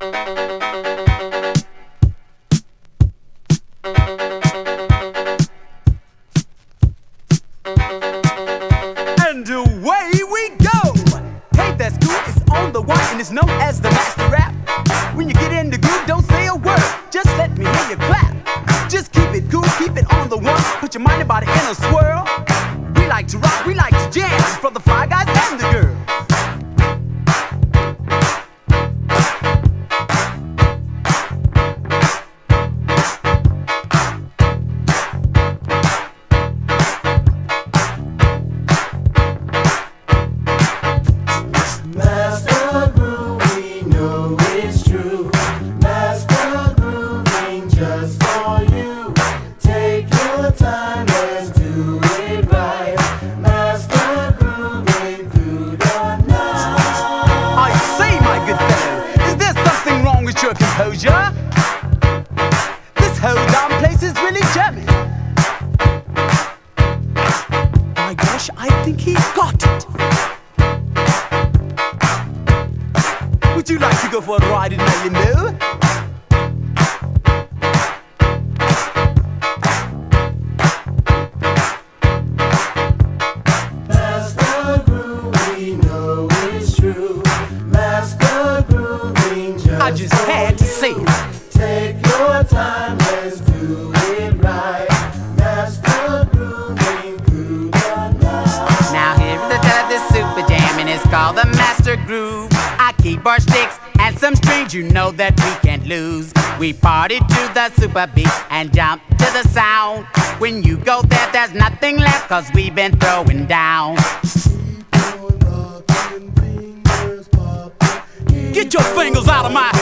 And away we go. Hey, that's cool. It's on the one and it's known as the master rap. When you get in the groove, don't say a word. Just let me hear you clap. Just keep it cool, keep it on the one. Put your mind and body in a swirl. We like to rock, we like to jam. For the fly guys and the girls. Your composure. This whole damn place is really jamming. My gosh, I think he's got it. Would you like to go for a ride in my limo? Master Groove, we know it's true. Master Grooving just I just had to say it. Take your time, let's do it right. Master Grooving through the night. Now here's the super jam and it's called the Master Groove. I keyboard sticks and some strings, you know that we can't lose. We party to the super beat and jump to the sound. When you go there, there's nothing left, cause we've been throwing down. Get your fingers out of my